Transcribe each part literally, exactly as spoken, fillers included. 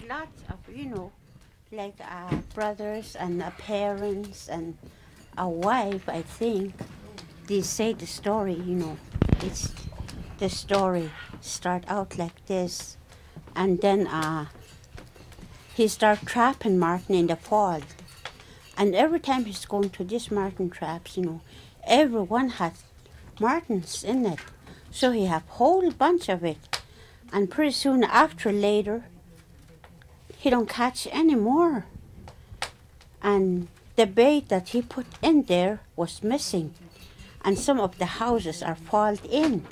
lots of, you know, like uh, brothers and uh, parents and a wife, I think. They say the story, you know. It's the story start out like this, and then uh, he start trapping Martin in the fall. And every time he's going to these marten traps, you know, everyone has martens in it. So he have whole bunch of it. And pretty soon after later, he don't catch any more. And the bait that he put in there was missing. And some of the houses are falled in.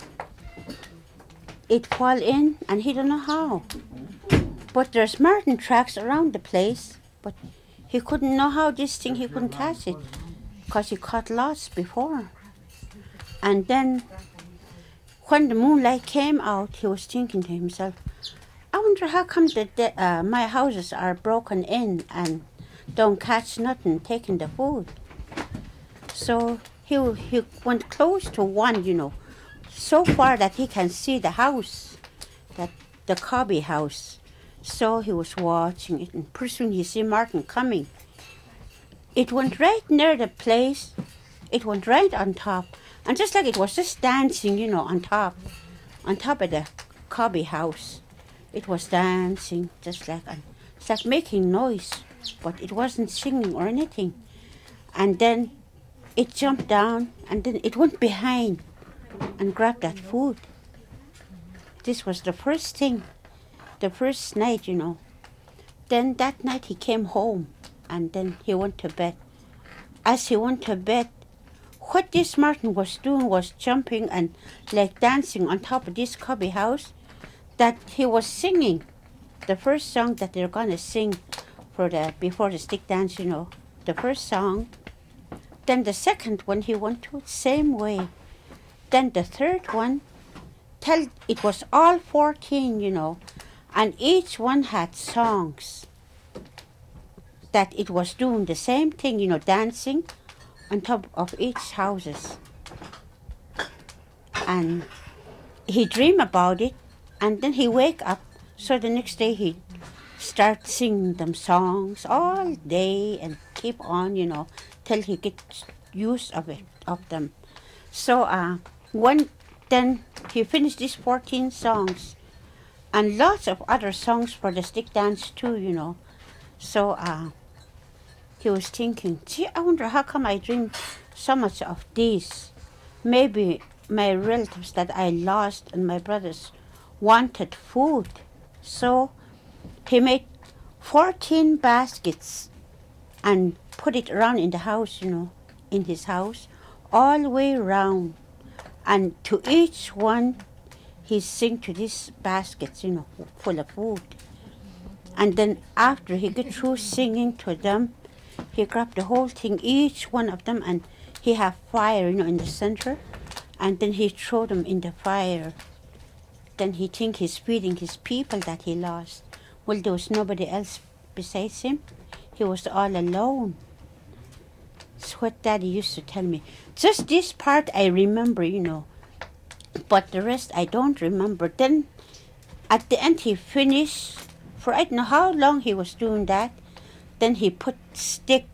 It fall in and he don't know how. But there's marten tracks around the place, but he couldn't know how this thing, he couldn't catch it, because he caught lots before. And then when the moonlight came out, he was thinking to himself, I wonder how come that the, uh, my houses are broken in and don't catch nothing, taking the food. So he, he went close to one, you know, so far that he can see the house, that the cobby house. So he was watching it, and pretty soon he see Martin coming. It went right near the place. It went right on top. And just like it was just dancing, you know, on top, on top of the cobby house. It was dancing, just like, and it's like making noise, but it wasn't singing or anything. And then it jumped down, and then it went behind and grabbed that food. This was the first thing, the first night, you know. Then that night he came home, and then he went to bed. As he went to bed, what this Martin was doing was jumping and like dancing on top of this cubby house, that he was singing the first song that they're gonna sing for the before the stick dance, you know, the first song. Then the second one he went to it same way. Then the third one, tell it was all fourteen, you know, and each one had songs that it was doing the same thing, you know, dancing on top of each houses. And he dream about it, and then he wake up. So the next day he start singing them songs all day and keep on, you know, till he gets use of it, of them. So uh, one, then he finished these fourteen songs, and lots of other songs for the stick dance too, you know. So uh, he was thinking, gee, I wonder how come I dream so much of these. Maybe my relatives that I lost and my brothers wanted food. So he made fourteen baskets and put it around in the house, you know, in his house, all the way around. And to each one, he sing to these baskets, you know, full of food. And then after he get through singing to them, he grabbed the whole thing, each one of them, and he have fire, you know, in the center. And then he throw them in the fire. Then he think he's feeding his people that he lost. Well, there was nobody else besides him. He was all alone. That's what Daddy used to tell me. Just this part I remember, you know. But the rest I don't remember. Then at the end he finished. For I don't know how long he was doing that. Then he put stick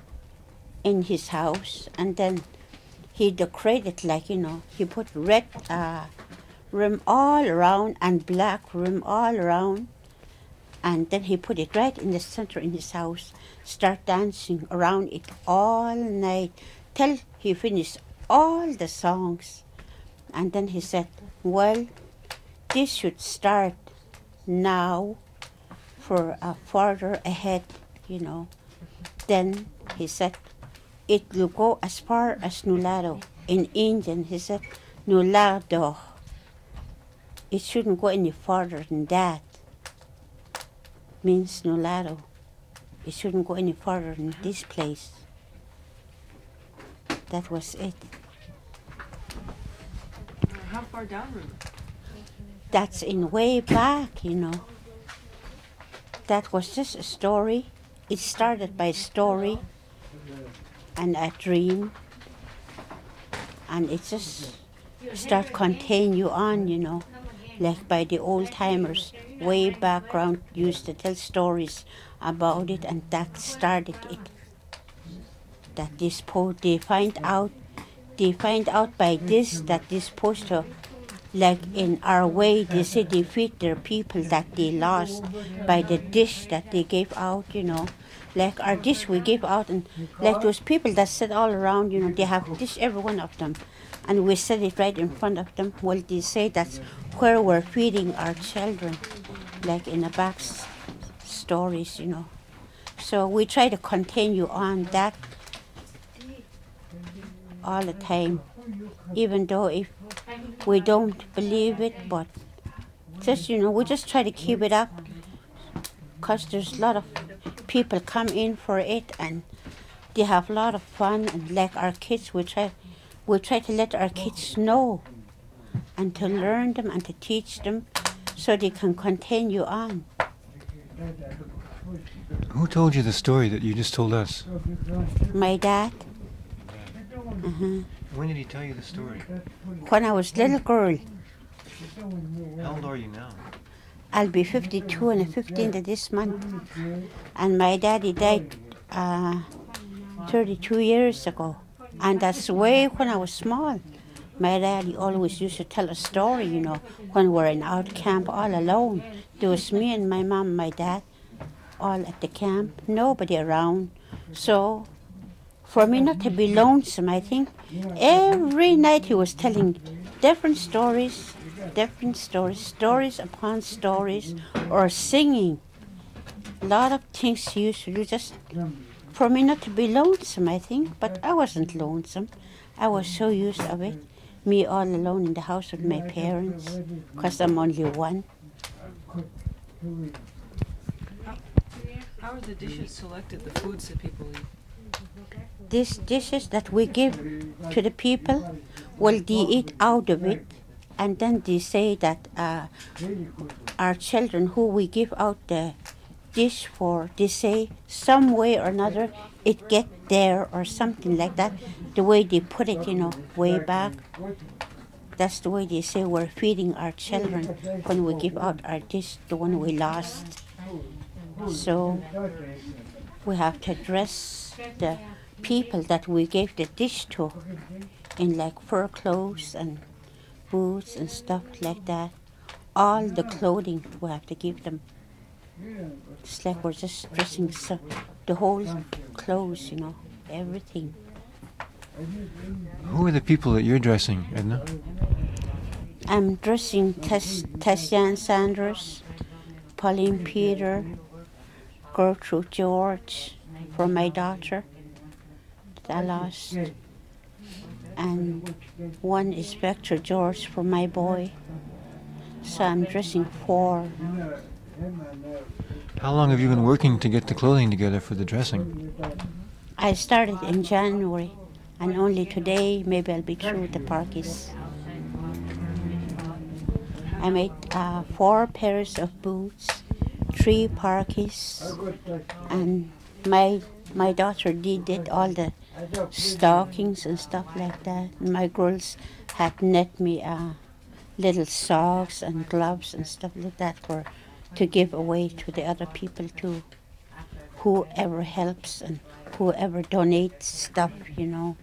in his house. And then he decorated, like, you know, he put red uh, rim all around and black rim all around. And then he put it right in the center in his house. Start dancing around it all night till he finished all the songs. And then he said, well, this should start now for uh, farther ahead, you know. Then he said, it will go as far as Nulado. In Indian, he said, Nulado. It shouldn't go any farther than that. Means Nulado. It shouldn't go any farther than this place. That was it. How far downriver? That's in way back, you know. That was just a story. It started by a story and a dream. And it just start continue on, you know. like by the old timers way background used to tell stories about it, and that started it. That this po they find out they find out by this that this poster, like in our way, they say they feed their people that they lost by the dish that they gave out, you know. Like our dish we give out, and like those people that sit all around, you know, they have dish, every one of them, and we set it right in front of them. Well, they say that's where we're feeding our children, like in the back s- stories, you know. So we try to continue on that all the time, even though if we don't believe it, but just, you know, we just try to keep it up, because there's a lot of people come in for it, and they have a lot of fun, and like our kids, we try we try to let our kids know and to learn them and to teach them so they can continue on. Who told you the story that you just told us? My dad, uh-huh. When did he tell you the story? When I was little girl, How old are you now? I'll be fifty-two on the fifteenth of this month, and my daddy died uh, thirty-two years ago, and that's way when I was small. My daddy always used to tell a story, you know, when we were in out camp all alone. There was me and my mom and my dad all at the camp, nobody around. So for me not to be lonesome, I think every night he was telling different stories, different stories, stories upon stories, or singing. A lot of things he used to do just for me not to be lonesome, I think. But I wasn't lonesome. I was so used of it. Me all alone in the house with my parents, because I'm only one. How are the dishes selected, the foods that people eat? These dishes that we give to the people, well, they eat out of it, and then they say that uh, our children who we give out the dish for, they say some way or another it get there or something like that, the way they put it, you know, way back. That's the way they say we're feeding our children when we give out our dish, the one we lost. So we have to dress the people that we gave the dish to in like fur clothes and boots and stuff like that. All the clothing we have to give them. It's like we're just dressing so, the whole clothes, you know, everything. Who are the people that you're dressing, Edna? I'm dressing Tess, Tessian Sanders, Pauline Peter, Gertrude George for my daughter that I lost, and one is Vector George for my boy. So I'm dressing four. How long have you been working to get the clothing together for the dressing? I started in January, and only today maybe I'll be through the parkies. I made uh, four pairs of boots, three parkies, and my my daughter did it, all the stockings and stuff like that. And my girls had knit me uh, little socks and gloves and stuff like that for to give away to the other people too. Whoever helps and whoever donates stuff, you know.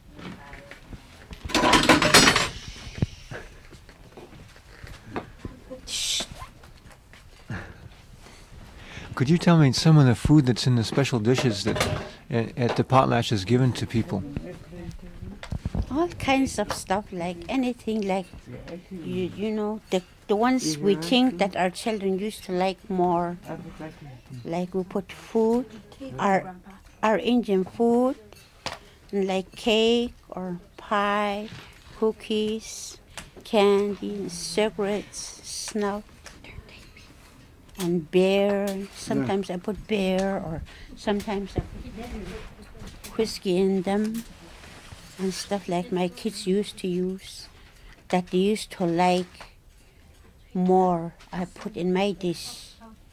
Could you tell me some of the food that's in the special dishes that at, at the potlatch is given to people? All kinds of stuff, like anything, like you, you know, the the ones we think that our children used to like more. Like we put food, our our Indian food, like cake or pie, cookies, candy, cigarettes, snuff, and beer. Sometimes I put beer, or sometimes I put whiskey in them, and stuff like my kids used to use, that they used to like more. I put in my dish,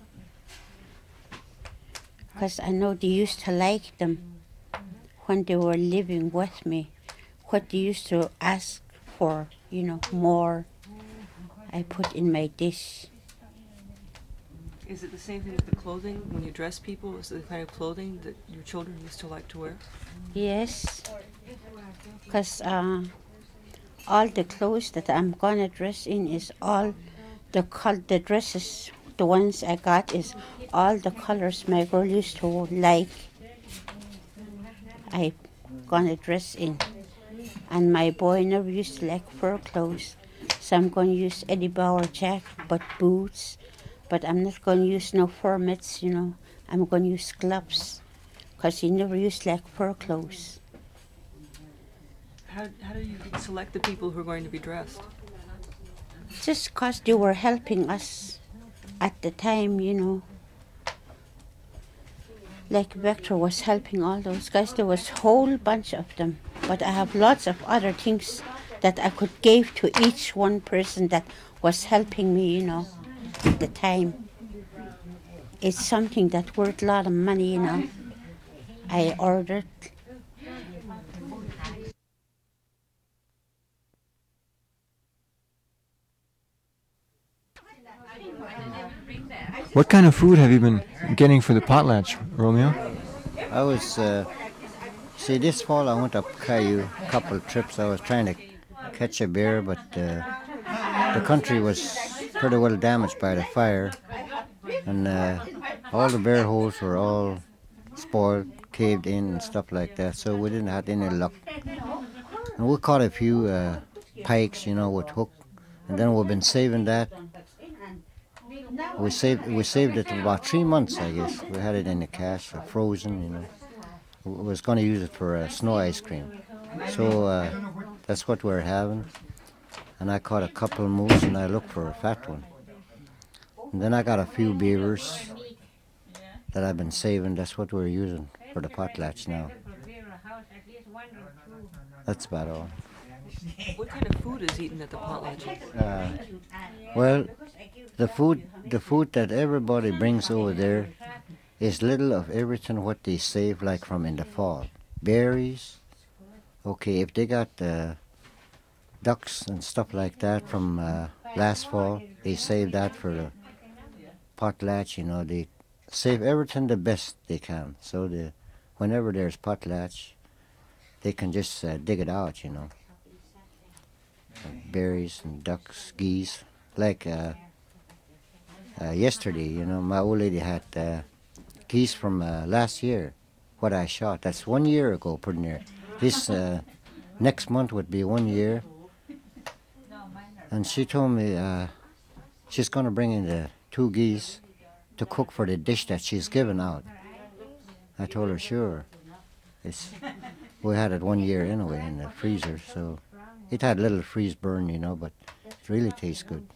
because I know they used to like them when they were living with me. What they used to ask for, you know, more. I put in my dish. Is it the same thing with the clothing? When you dress people, is it the kind of clothing that your children used to like to wear? Yes, because uh, all the clothes that I'm gonna dress in is all the col- the dresses, the ones I got is all the colors my girl used to like. I gonna dress in, and my boy never used to like fur clothes, so I'm gonna use Eddie Bauer jacket, but boots. But I'm not gonna use no fur mitts, you know. I'm gonna use gloves, cause he never used to like fur clothes. How, how do you select the people who are going to be dressed? Just cause they were helping us at the time, you know. Like Vector was helping all those guys. There was a whole bunch of them. But I have lots of other things that I could give to each one person that was helping me, you know, at the time. It's something that worth a lot of money, you know. I ordered. What kind of food have you been getting for the potlatch, Romeo? I was, uh, see, this fall I went up Caillou a couple of trips. I was trying to catch a bear, but uh, the country was pretty well damaged by the fire, and uh, all the bear holes were all spoiled, caved in, and stuff like that. So we didn't have any luck. And we caught a few uh, pikes, you know, with hook, and then we've been saving that. We saved we saved it for about three months, I guess. We had it in the cache, uh, frozen, you know. We was going to use it for uh, snow ice cream. So uh, that's what we're having. And I caught a couple moose, and I looked for a fat one. And then I got a few beavers that I've been saving. That's what we're using for the potlatch now. That's about all. What kind of food is eaten at the potlatch? Uh, well, the food the food that everybody brings over there is little of everything what they save, like from in the fall. Berries. Okay, if they got uh, ducks and stuff like that from uh, last fall, they save that for the potlatch. You know, they save everything the best they can. So the whenever there's potlatch, they can just uh, dig it out. You know, berries and ducks, geese, like. Uh, Uh, yesterday, you know, my old lady had uh, geese from uh, last year, what I shot. That's one year ago, pretty near. This uh, next month would be one year. And she told me uh, she's going to bring in the two geese to cook for the dish that she's given out. I told her, sure. It's, we had it one year anyway in the freezer, so it had a little freeze burn, you know, but it really tastes good.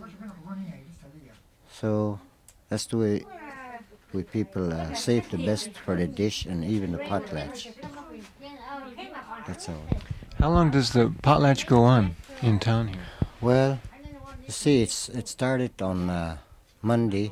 So that's the way we people uh, save the best for the dish and even the potlatch. That's all. How long does the potlatch go on in town here? Well, you see, it's it started on uh, Monday,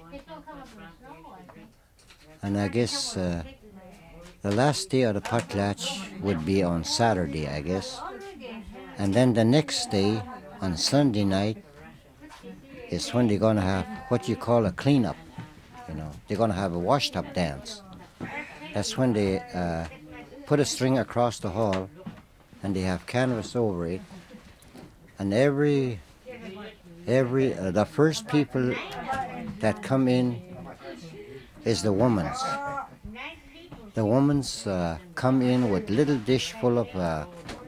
and I guess uh, the last day of the potlatch would be on Saturday, I guess. And then the next day, on Sunday night, is when they're going to have what you call a cleanup. You know, they're going to have a washed-up dance. That's when they uh, put a string across the hall, and they have canvas over it. And every, every uh, the first people that come in is the women's. The women's uh, come in with little dish full of uh,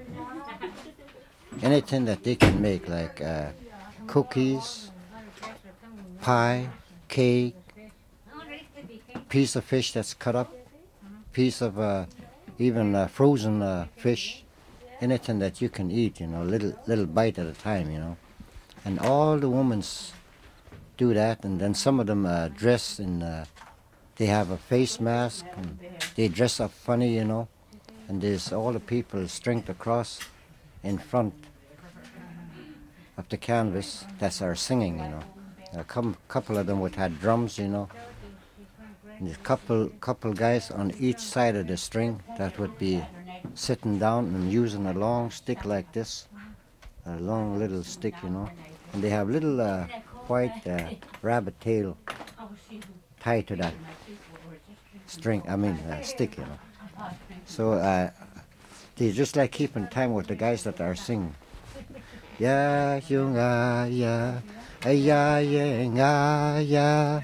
anything that they can make, like uh, cookies, pie, cake, piece of fish that's cut up, piece of uh, even uh, frozen uh, fish, anything that you can eat, you know, little little bite at a time, you know. And all the women do that, and then some of them uh, dress in, uh, they have a face mask, and they dress up funny, you know, and there's all the people stringed across in front of the canvas that are singing, you know. A com- couple of them would have drums, you know. And a couple couple guys on each side of the string that would be sitting down and using a long stick like this, a long little stick, you know. and they have little uh, white uh, rabbit tail tied to that string, I mean uh, stick, you know. So uh, they just like keeping time with the guys that are singing. Ya yung ah ya, ya ya ya,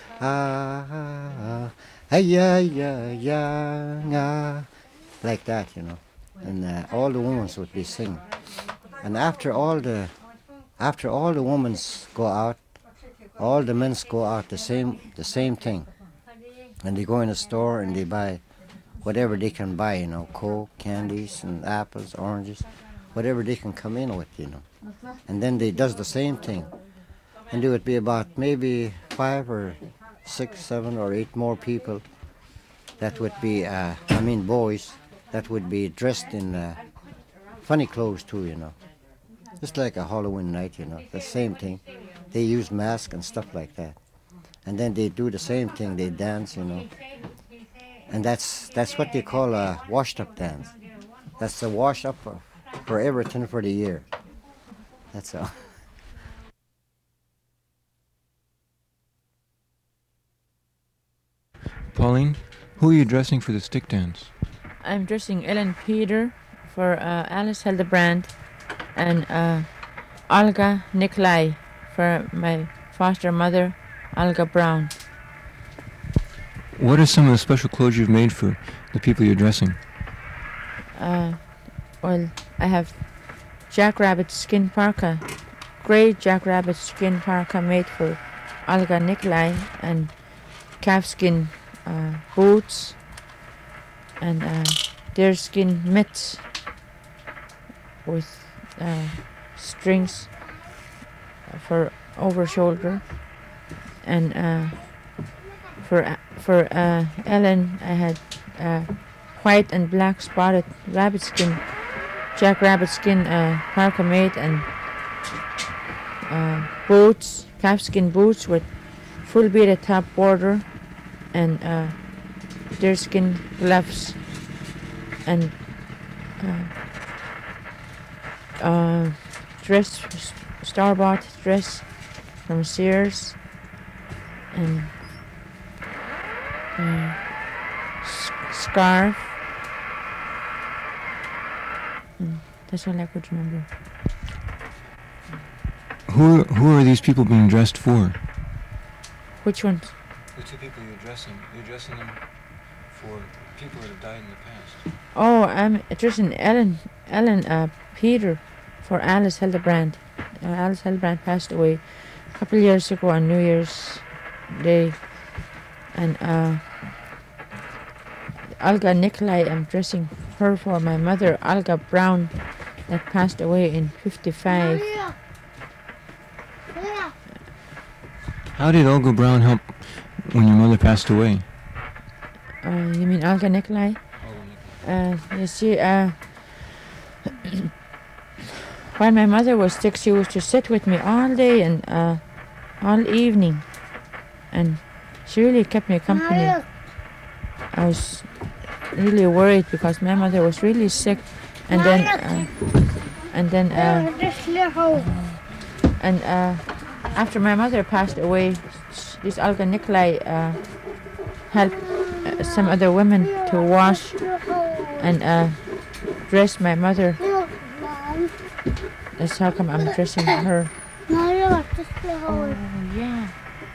ah ya ya ya, like that, you know. And uh, all the women would be singing. And after all the, after all the women go out, all the men go out the same, the same thing. And they go in a store and they buy whatever they can buy, you know, Coke, candies, and apples, oranges, whatever they can come in with, you know. And then they does the same thing. And there would be about maybe five or six, seven or eight more people that would be, uh, I mean boys, that would be dressed in uh, funny clothes too, you know. Just like a Halloween night, you know, the same thing. They use masks and stuff like that. And then they do the same thing, they dance, you know. And that's that's what they call a washed-up dance. That's a wash-up for, for everything for the year. That's all. Pauline, who are you dressing for the stick dance? I'm dressing Ellen Peter for uh, Alice Hildebrand and uh, Olga Nikolai for my foster mother, Olga Brown. What are some of the special clothes you've made for the people you're dressing? Uh, well, I have jackrabbit skin parka, gray jackrabbit skin parka made for Olga Nikolai, and calfskin uh, boots, and uh, deerskin mitts with uh, strings for over shoulder, and uh, for uh, for uh, Ellen I had uh, white and black spotted rabbit skin, jackrabbit skin uh, parka made, and uh, boots, calfskin boots with full beaded top border, and uh, deerskin gloves, and uh, uh, dress, store-bought dress from Sears, and uh, s- scarf, and that's all I could remember. Who who are these people being dressed for? Which ones? The two people you're dressing. You're dressing them for people that have died in the past. Oh, I'm dressing Ellen, Ellen uh, Peter for Alice Hildebrand. Uh, Alice Hildebrand passed away a couple of years ago on New Year's Day. And uh, Olga Nikolai, I'm dressing her for my mother, Olga Brown, that passed away in fifty-five. How did Olga Brown help when your mother passed away? Uh, you mean Olga Nikolai? Uh, you see, uh, while my mother was sick, she used to sit with me all day and uh, all evening, and she really kept me company. I was really worried because my mother was really sick, and then, uh, and then, uh, and uh, after my mother passed away, this Olga Nikolai uh, helped uh, some other women to wash and uh, dress my mother. That's how come I'm dressing her. Oh, yeah.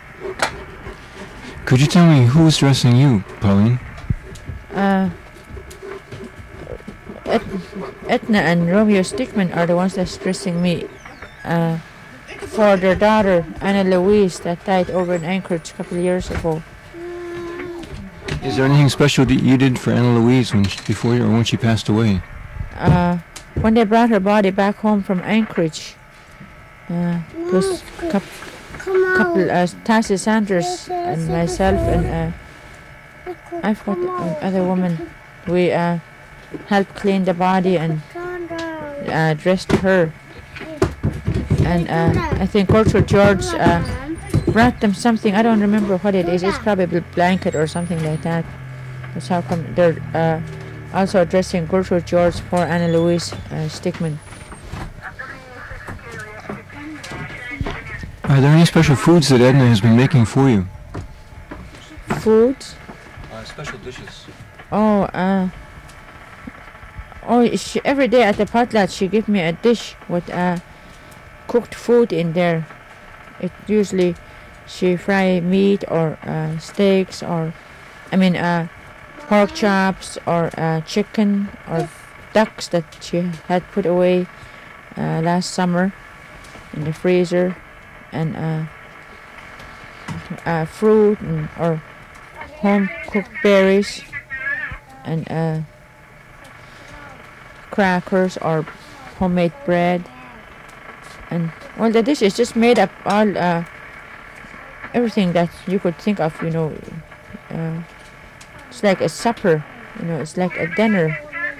Could you tell me who was dressing you, Pauline? Uh, Et- Etna and Romeo Stickman are the ones that's dressing me uh, for their daughter, Anna Louise, that died over in Anchorage a couple of years ago. Is there anything special that you did for Anna Louise when she, before or when she passed away? Uh, when they brought her body back home from Anchorage, uh, it was a couple, couple uh, Tassie Sanders and myself and uh, I forgot the other woman. We uh, helped clean the body and uh, dressed her. And uh, I think Gertrude George uh, brought them something. I don't remember what it is. It's probably a blanket or something like that. That's how come they're uh, also dressing Gertrude George for Anna Louise uh, Stickman. Are there any special foods that Edna has been making for you? Foods? Uh, special dishes. Oh, uh, oh, she, every day at the potluck she give me a dish with uh, cooked food in there. It usually she fry meat or uh, steaks or, I mean, uh, pork chops or uh, chicken or ducks that she had put away uh, last summer in the freezer, and uh, uh, fruit and, or home cooked berries and uh, crackers or homemade bread. And well, the dish is just made up all uh, everything that you could think of, you know. Uh, it's like a supper, you know, it's like a dinner.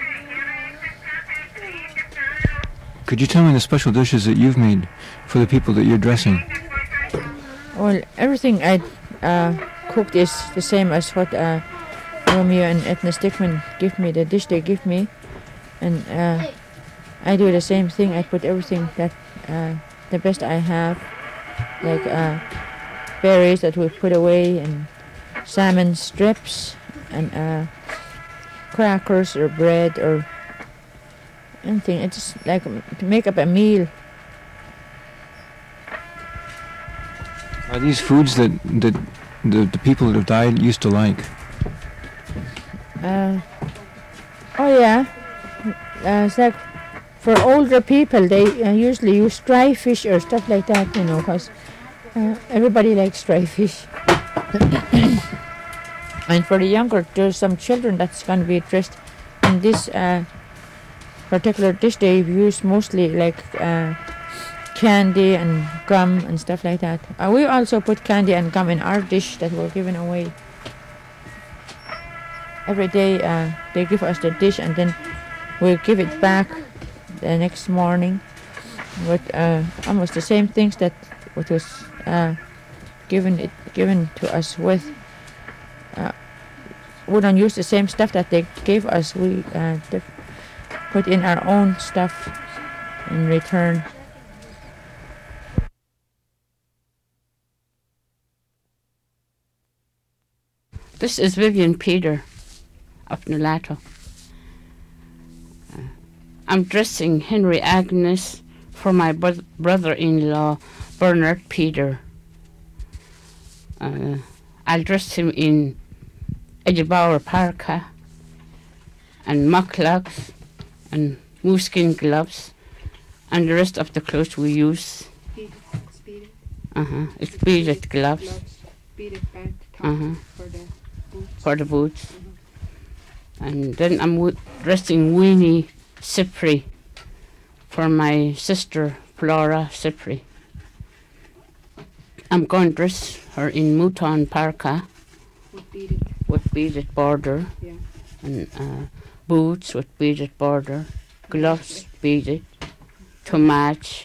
Could you tell me the special dishes that you've made for the people that you're dressing? Well, everything I uh, cooked is the same as what uh, Romeo and Edna Stickman give me, the dish they give me. And uh, I do the same thing. I put everything that uh, the best I have, like uh, berries that we put away, and salmon strips, and uh, crackers or bread or anything. It's just like to make up a meal. Are these foods that, that the, the people that have died used to like? Uh, oh yeah, uh, it's like for older people they uh, usually use dry fish or stuff like that, you know, because uh, everybody likes dry fish. And for the younger, there's some children that's going to be dressed in this uh, particular dish. They use mostly like uh, candy and gum and stuff like that. Uh, we also put candy and gum in our dish that we're giving away. Every day uh, they give us the dish and then we'll give it back the next morning with uh, almost the same things that what was uh, given it given to us with. Uh, we don't use the same stuff that they gave us. We uh, dif- put in our own stuff in return. This is Vivian Peter of Nulato. Uh, I'm dressing Henry Agnes for my bro- brother-in-law Bernard Peter. Uh, I'll dress him in Edgebauer parka and mucklucks and mooskin gloves and the rest of the clothes we use. Beaded. Uh-huh. It's beaded gloves. gloves, beaded band top Uh-huh. for the boots. For the boots. And then I'm w- dressing Weenie Cypri for my sister Flora Cypri. I'm going to dress her in mouton parka With beaded, with beaded border yeah. and uh, boots with beaded border, gloves beaded to match.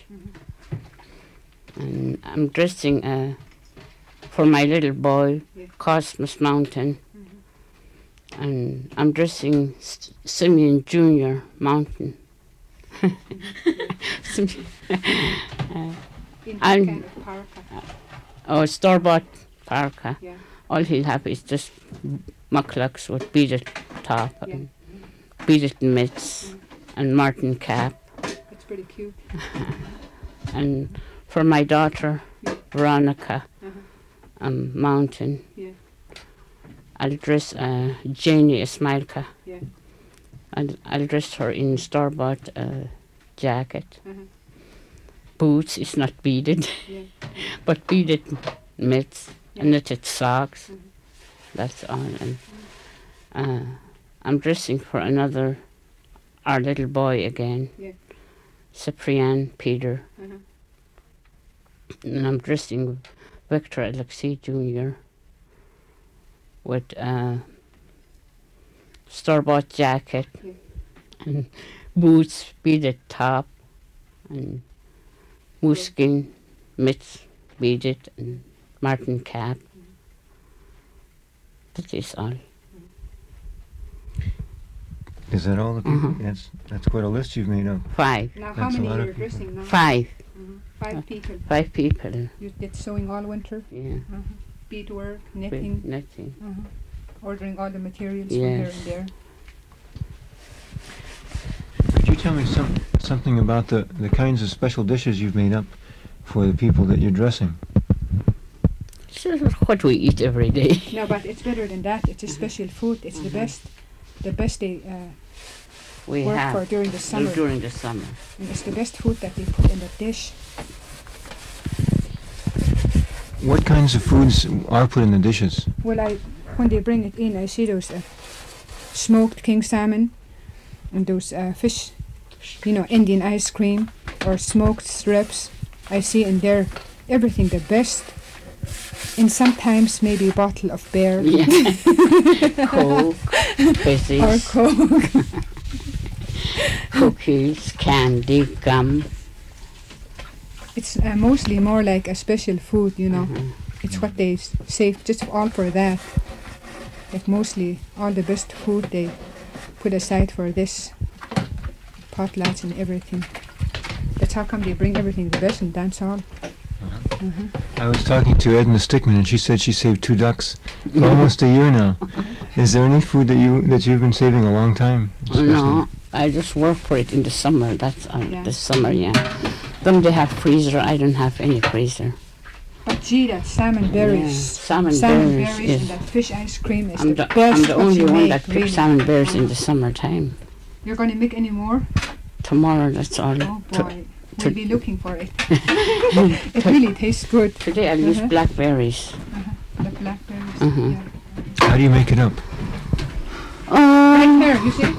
And I'm dressing uh, for my little boy, Yeah. Cosmos Mountain. And I'm dressing S- Simeon Junior Mountain. Sim- uh, In I'm- kind of parka, oh, store-bought parka. yeah. All he'll have is just mucklucks with beaded top Yeah. and beaded mitts and martin cap. It's pretty cute. And for my daughter, Yeah. Veronica, Uh-huh. um, Mountain, Yeah. I'll dress uh, Janie Ismailka. Yeah. I'll, I'll dress her in store-bought uh, jacket. Uh-huh. Boots is not beaded, Yeah. but beaded mitts Yeah. and knitted socks. Mhm. That's all. And uh, I'm dressing for another, our little boy again, Yeah. Cyprian Peter. Uh-huh. And I'm dressing Victor Alexei Junior with a store-bought jacket Yeah. and boots, beaded top, and mooskin mitts, beaded, and martin cap. That is all. Is that all the people? Mhm. That's, that's quite a list you've made up. Now, Five. how That's a many lot of you're people. dressing now? Five. Five people. Five people. You did sewing all winter, Yeah. beadwork, With knitting, nothing. ordering all the materials from here Yes. and there. Could you tell me some something about the, the kinds of special dishes you've made up for the people that you're dressing? So what we eat every day. No, but it's better than that. It's a special food. It's the best, the best they uh, We work have for during the summer. during the summer. And it's the best food that they put in the dish. What kinds of foods are put in the dishes? Well, I when they bring it in, I see those uh, smoked king salmon and those uh, fish, you know, Indian ice cream or smoked ribs. I see in there everything the best. And sometimes maybe a bottle of beer Yeah. Coke, or biscuits, Coke. cookies, candy, gum. It's uh, mostly more like a special food, you know. It's what they s- save just all for that. Like mostly all the best food they put aside for this potlatch and everything. That's how come they bring everything the best in dance hall. I was talking to Edna Stickman, and she said she saved two ducks for almost a year now. Is there any food that you that you've been saving a long time? especially? No, I just work for it in the summer. That's uh, Yeah. the summer, yeah. Them they have freezer. I don't have any freezer. But gee, that salmon berries. Yeah, salmon salmon berries berries is- and that fish ice cream is I'm the the, best I'm the what only you one make, that picks really. salmon berries in the summertime. You're going to make any more? Tomorrow, that's all. Oh To- boy, to- we'll be looking for it. It really tastes good. Today I'll use Uh-huh. blackberries. The blackberries. Uh-huh. Yeah. How do you make it up? Right here, you see?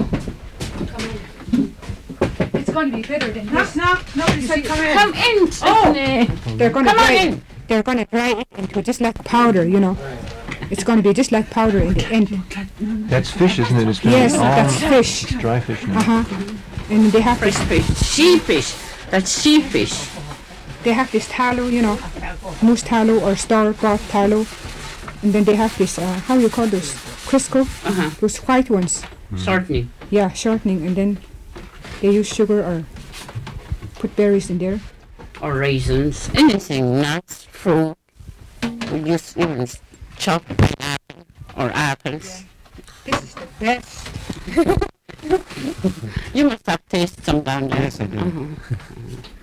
It's going to be better than this. Knock, nobody said come in. Come in, Stephanie. They're going to Come on dry in. it. They're going to dry it into just like powder, you know. It's going to be just like powder in the end. That's fish, isn't it? It's gonna Yes, be all that's fish. dry fish now. Uh huh. And they have Fresh this, fish. Sea fish. That's sea fish. they have this tallow, you know, moose tallow or store-bought tallow, and then they have this uh, how you call those Crisco, Uh-huh. those white ones. Shortening. Yeah, shortening, and then they use sugar or put berries in there. Or raisins. Anything, nuts, fruit. We use even chopped pineapple or apples. This is the best. You must have tasted some down there. Yes, I do. Mhm.